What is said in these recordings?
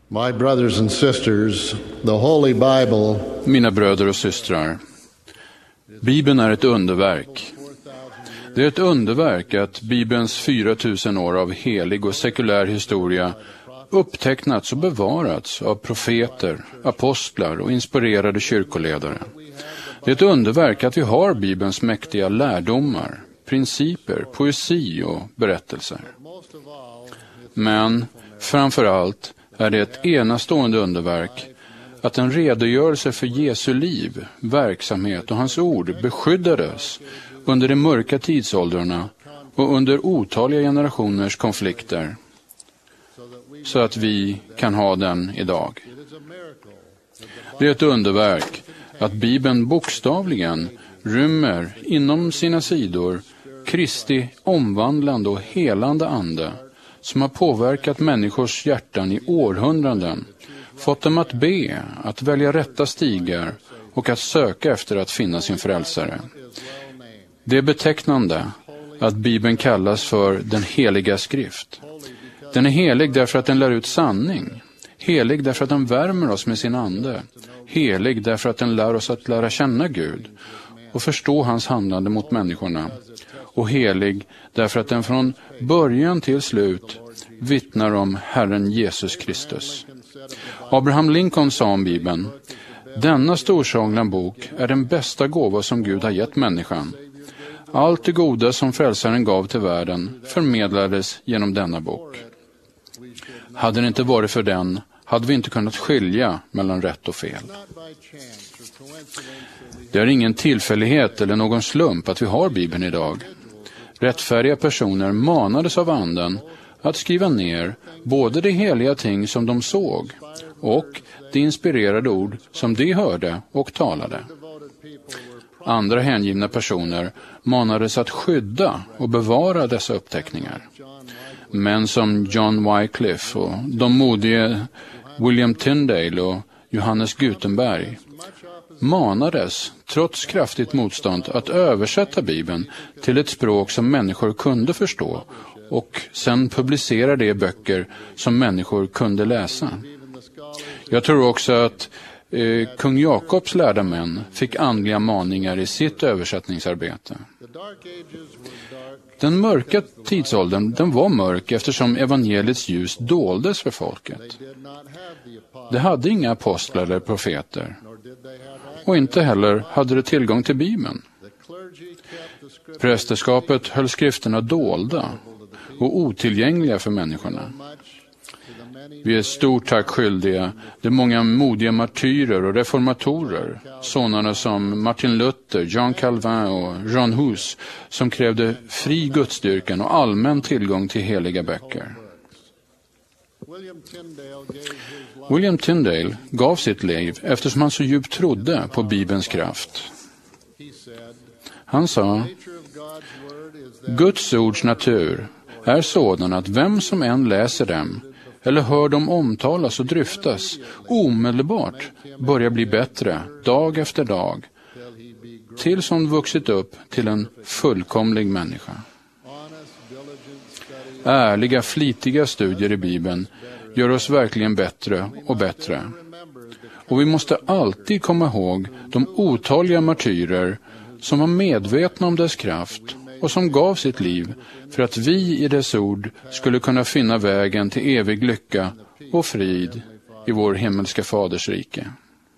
My brothers and sisters, the Holy Bible. Mina bröder och systrar, Bibeln är ett underverk. Det är ett underverk att Bibelns 4000 år av helig och sekulär historia upptecknats och bevarats av profeter, apostlar och inspirerade kyrkoledare. Det är ett underverk att vi har Bibelns mäktiga lärdomar, principer, poesi och berättelser. Men framför allt är det ett enastående underverk att en redogörelse för Jesu liv, verksamhet och hans ord beskyddades under de mörka tidsåldrarna och under otaliga generationers konflikter, så att vi kan ha den idag. Det är ett underverk att Bibeln bokstavligen rymmer inom sina sidor Kristi omvandlande och helande ande som har påverkat människors hjärtan i århundraden, fått dem att be, att välja rätta stigar och att söka efter att finna sin frälsare. Det är betecknande att Bibeln kallas för den heliga skrift. Den är helig därför att den lär ut sanning, helig därför att den värmer oss med sin ande, helig därför att den lär oss att lära känna Gud och förstå hans handlande mot människorna, och helig därför att den från början till slut vittnar om Herren Jesus Kristus. Abraham Lincoln sa om Bibeln: denna storsagna bok är den bästa gåva som Gud har gett människan. Allt det goda som frälsaren gav till världen förmedlades genom denna bok. Hade det inte varit för den hade vi inte kunnat skilja mellan rätt och fel. Det är ingen tillfällighet eller någon slump att vi har Bibeln idag. Rättfärdiga personer manades av anden att skriva ner både de heliga ting som de såg och de inspirerade ord som de hörde och talade. Andra hängivna personer manades att skydda och bevara dessa uppteckningar. Män som John Wycliffe och de modiga William Tyndale och Johannes Gutenberg manades, trots kraftigt motstånd, att översätta Bibeln till ett språk som människor kunde förstå och sen publicera det i böcker som människor kunde läsa. Jag tror också att kung Jakobs lärda män fick andliga maningar i sitt översättningsarbete. Den mörka tidsåldern, den var mörk eftersom evangeliets ljus doldes för folket. Det hade inga apostlar eller profeter, och inte heller hade det tillgång till Bibeln. Prästerskapet höll skrifterna dolda och otillgängliga för människorna. Vi är stort tack skyldiga de många modiga martyrer och reformatorer, sådana som Martin Luther, Jean Calvin och John Hus, som krävde fri gudsdyrkan och allmän tillgång till heliga böcker. William Tyndale gav sitt liv eftersom han så djupt trodde på Bibelns kraft. Han sa: Guds ords natur är sådan att vem som än läser dem eller hör dem omtalas och dryftas omedelbart börjar bli bättre dag efter dag, tills hon vuxit upp till en fullkomlig människa. Ärliga, flitiga studier i Bibeln gör oss verkligen bättre och bättre. Och vi måste alltid komma ihåg de otaliga martyrer som var medvetna om dess kraft och som gav sitt liv för att vi i dess ord skulle kunna finna vägen till evig lycka och frid i vår himmelska faders rike.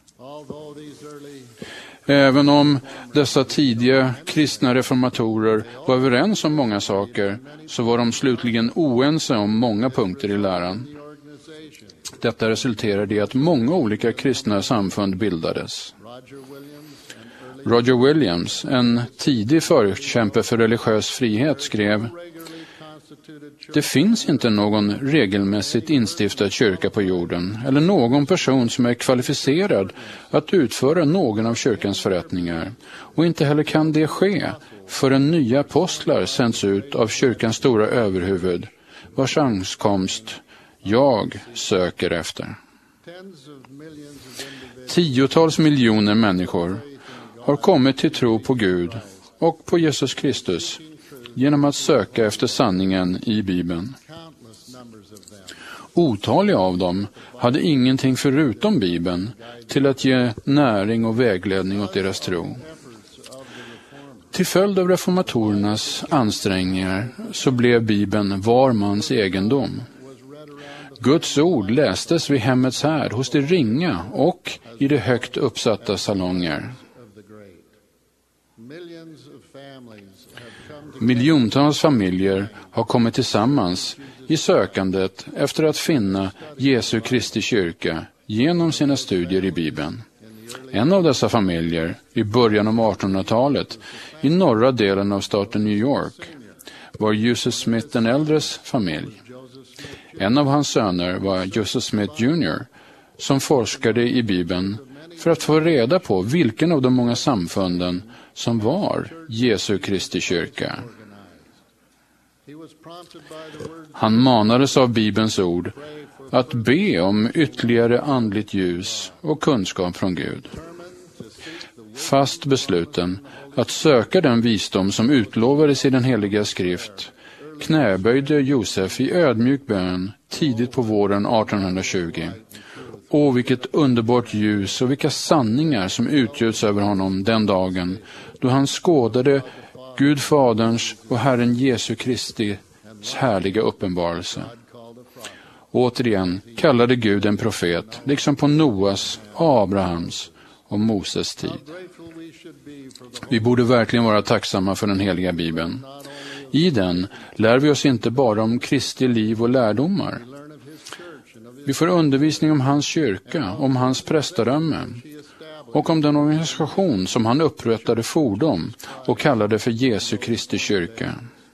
Även om dessa tidiga kristna reformatorer var överens om många saker, så var de slutligen oense om många punkter i läran. Detta resulterade i att många olika kristna samfund bildades. Roger Williams, en tidig förkämpe för religiös frihet, skrev: det finns inte någon regelmässigt instiftad kyrka på jorden eller någon person som är kvalificerad att utföra någon av kyrkans förrättningar, och inte heller kan det ske förrän nya apostlar sänds ut av kyrkans stora överhuvud, vars ankomst jag söker efter. Tiotals miljoner människor har kommit till tro på Gud och på Jesus Kristus genom att söka efter sanningen i Bibeln. Otaliga av dem hade ingenting förutom Bibeln till att ge näring och vägledning åt deras tro. Till följd av reformatorernas ansträngningar så blev Bibeln var mans egendom. Guds ord lästes vid hemmets härd, hos de ringa och i de högt uppsatta salonger. Miljontals familjer har kommit tillsammans i sökandet efter att finna Jesu Kristi kyrka genom sina studier i Bibeln. En av dessa familjer, i början av 1800-talet, i norra delen av staten New York, var Joseph Smith den äldres familj. En av hans söner var Joseph Smith Jr., som forskade i Bibeln för att få reda på vilken av de många samfunden som var Jesu Kristi kyrka. Han manades av Bibelns ord att be om ytterligare andligt ljus och kunskap från Gud. Fast besluten att söka den visdom som utlovades i den heliga skrift knäböjde Josef i ödmjuk bön tidigt på våren 1820. Åh, vilket underbart ljus och vilka sanningar som utgjöts över honom den dagen då han skådade Gud Faderns och Herren Jesu Kristi härliga uppenbarelse. Återigen kallade Gud en profet, liksom på Noas, Abrahams och Moses tid. Vi borde verkligen vara tacksamma för den heliga Bibeln. I den lär vi oss inte bara om Kristi liv och lärdomar. Vi får undervisning om hans kyrka, om hans prästadöme och om den organisation som han upprättade fordom och kallade för Jesu Kristi kyrka.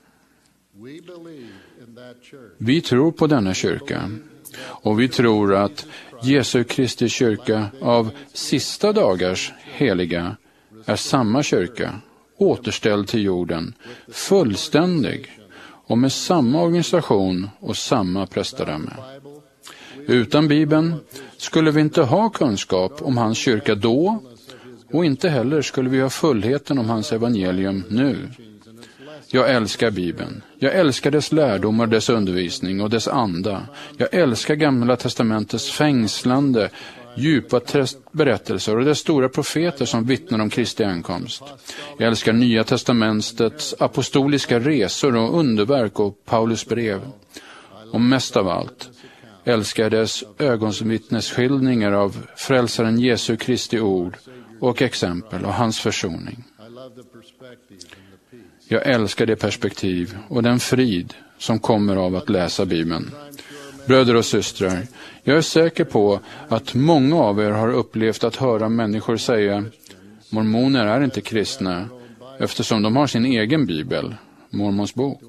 Vi tror på denna kyrka och vi tror att Jesu Kristi kyrka av sista dagars heliga är samma kyrka, återställd till jorden, fullständig och med samma organisation och samma prästadöme. Utan Bibeln skulle vi inte ha kunskap om hans kyrka då, och inte heller skulle vi ha fullheten om hans evangelium nu. Jag älskar Bibeln. Jag älskar dess lärdomar, dess undervisning och dess anda. Jag älskar Gamla testamentets fängslande, djupa berättelser och dess stora profeter som vittnar om Kristi ankomst. Jag älskar Nya testamentets apostoliska resor och underverk och Paulus brev. Och mest av allt älskar dess ögonvittnesskildringar av frälsaren Jesu Kristi ord och exempel och hans försoning. Jag älskar det perspektiv och den frid som kommer av att läsa Bibeln. Bröder och systrar, jag är säker på att många av er har upplevt att höra människor säga: mormoner är inte kristna eftersom de har sin egen bibel, Mormons bok.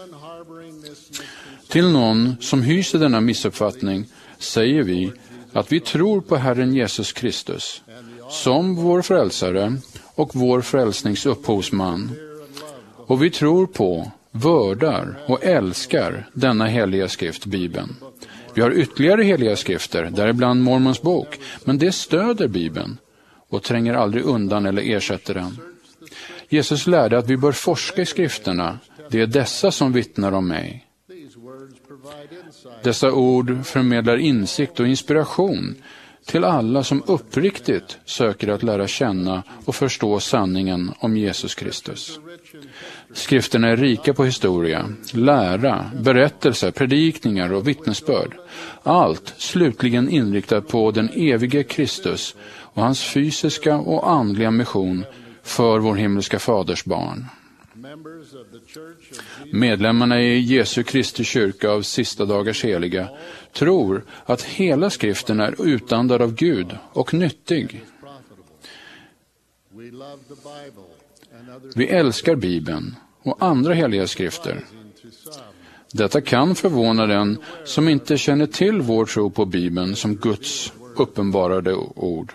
Till någon som hyser denna missuppfattning säger vi att vi tror på Herren Jesus Kristus som vår frälsare och vår frälsningsupphovsman. Och vi tror på, vördar och älskar denna heliga skrift, Bibeln. Vi har ytterligare heliga skrifter, däribland Mormons bok, men det stöder Bibeln och tränger aldrig undan eller ersätter den. Jesus lärde att vi bör forska i skrifterna. Det är dessa som vittnar om mig. Dessa ord förmedlar insikt och inspiration till alla som uppriktigt söker att lära känna och förstå sanningen om Jesus Kristus. Skrifterna är rika på historia, lära, berättelser, predikningar och vittnesbörd. Allt slutligen inriktat på den evige Kristus och hans fysiska och andliga mission för vår himmelska faders barn. Medlemmarna i Jesu Kristi kyrka av sista dagars heliga tror att hela skriften är utandad av Gud och nyttig. Vi älskar Bibeln och andra heliga skrifter. Detta kan förvåna den som inte känner till vår tro på Bibeln som Guds uppenbarade ord.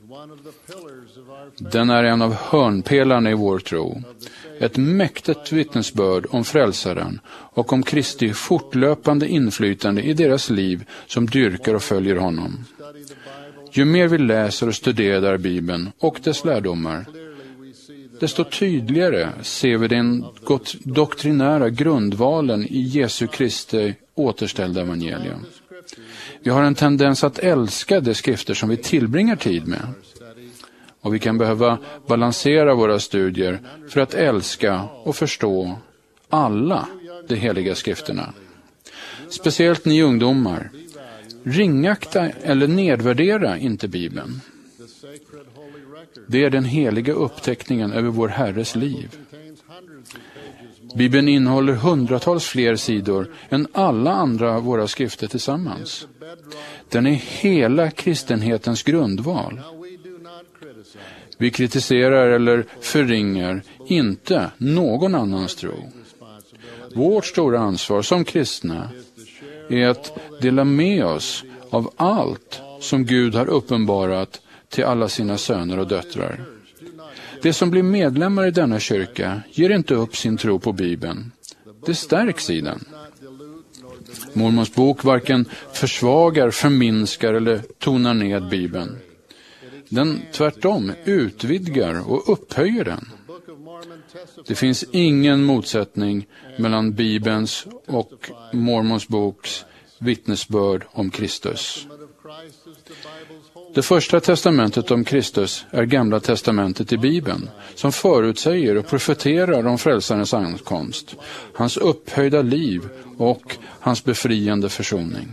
Den är en av hörnpelarna i vår tro. Ett mäktigt vittnesbörd om frälsaren och om Kristi fortlöpande inflytande i deras liv som dyrkar och följer honom. Ju mer vi läser och studerar Bibeln och dess lärdomar, desto tydligare ser vi den doktrinära grundvalen i Jesu Kristi återställda evangelium. Vi har en tendens att älska de skrifter som vi tillbringar tid med. Och vi kan behöva balansera våra studier för att älska och förstå alla de heliga skrifterna. Speciellt ni ungdomar. Ringakta eller nedvärdera inte Bibeln. Det är den heliga uppteckningen över vår Herres liv. Bibeln innehåller hundratals fler sidor än alla andra våra skrifter tillsammans. Den är hela kristenhetens grundval. Vi kritiserar eller förringar inte någon annans tro. Vårt stora ansvar som kristna är att dela med oss av allt som Gud har uppenbarat till alla sina söner och döttrar. De som blir medlemmar i denna kyrka ger inte upp sin tro på Bibeln. Det stärks i den. Mormons bok varken försvagar, förminskar eller tonar ned Bibeln. Den tvärtom utvidgar och upphöjer den. Det finns ingen motsättning mellan Bibelns och Mormons boks vittnesbörd om Kristus. Det första testamentet om Kristus är Gamla testamentet i Bibeln, som förutsäger och profeterar om frälsarens ankomst, hans upphöjda liv och hans befriande försoning.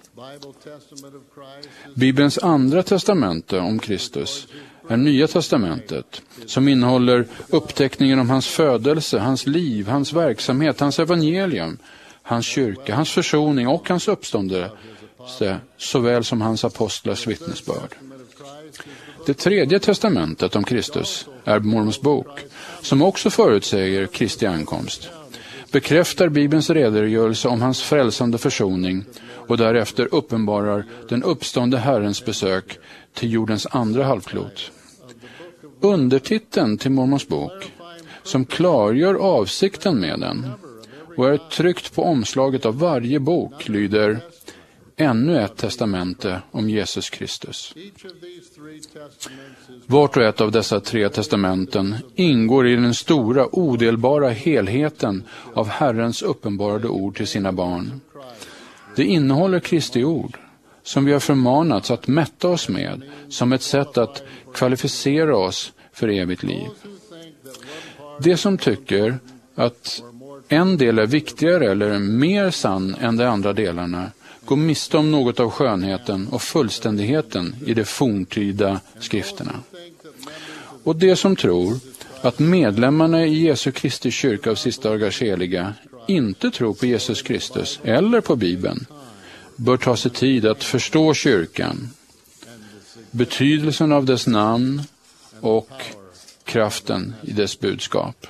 Bibelns andra testamente om Kristus är Nya testamentet, som innehåller uppteckningen om hans födelse, hans liv, hans verksamhet, hans evangelium, hans kyrka, hans försoning och hans uppståndelse, såväl som hans apostlars vittnesbörd. Det tredje testamentet om Kristus är Mormons bok, som också förutsäger Kristi ankomst, bekräftar Bibelns redogörelse om hans frälsande försoning och därefter uppenbarar den uppstående Herrens besök till jordens andra halvklot. Undertiteln till Mormons bok, som klargör avsikten med den och är tryckt på omslaget av varje bok, lyder Ännu ett testamente om Jesus Kristus. Vart och ett av dessa tre testamenten ingår i den stora odelbara helheten av Herrens uppenbarade ord till sina barn. Det innehåller Kristi ord, som vi har förmanats att mätta oss med som ett sätt att kvalificera oss för evigt liv. De som tycker att en del är viktigare eller mer sann än de andra delarna går miste om något av skönheten och fullständigheten i de forntida skrifterna. Och de som tror att medlemmarna i Jesu Kristi kyrka av sista dagars heliga inte tror på Jesus Kristus eller på Bibeln bör ta sig tid att förstå kyrkan, betydelsen av dess namn och kraften i dess budskap.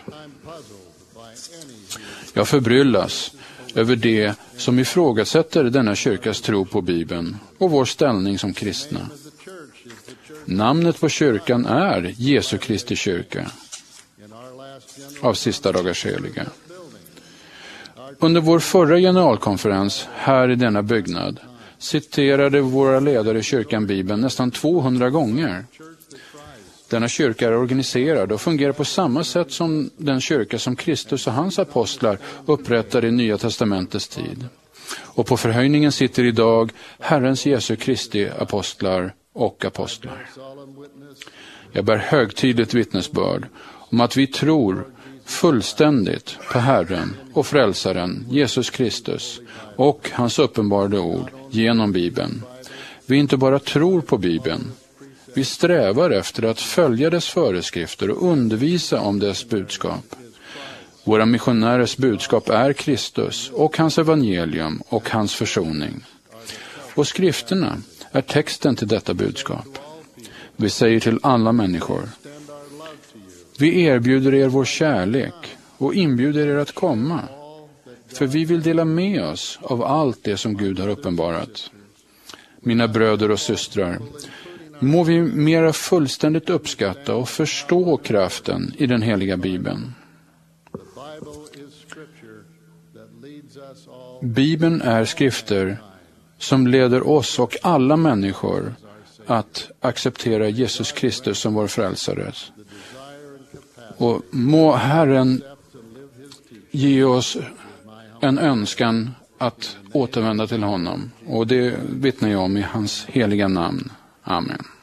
Jag förbryllas över det som ifrågasätter denna kyrkas tro på Bibeln och vår ställning som kristna. Namnet på kyrkan är Jesu Kristi kyrka av sista dagars heliga. Under vår förra generalkonferens här i denna byggnad citerade våra ledare i kyrkan Bibeln nästan 200 gånger. Denna kyrka är organiserad och fungerar på samma sätt som den kyrka som Kristus och hans apostlar upprättade i Nya testamentets tid. Och på förhöjningen sitter idag Herrens Jesu Kristi apostlar och apostlar. Jag bär högtidligt vittnesbörd om att vi tror fullständigt på Herren och frälsaren Jesus Kristus och hans uppenbarade ord genom Bibeln. Vi inte bara tror på Bibeln, vi strävar efter att följa dess föreskrifter och undervisa om dess budskap. Våra missionärers budskap är Kristus och hans evangelium och hans försoning. Och skrifterna är texten till detta budskap. Vi säger till alla människor: vi erbjuder er vår kärlek och inbjuder er att komma, för vi vill dela med oss av allt det som Gud har uppenbarat. Mina bröder och systrar, må vi mera fullständigt uppskatta och förstå kraften i den heliga Bibeln. Bibeln är skrifter som leder oss och alla människor att acceptera Jesus Kristus som vår frälsare. Och må Herren ge oss en önskan att återvända till honom. Och det vittnar jag om i hans heliga namn. Amen.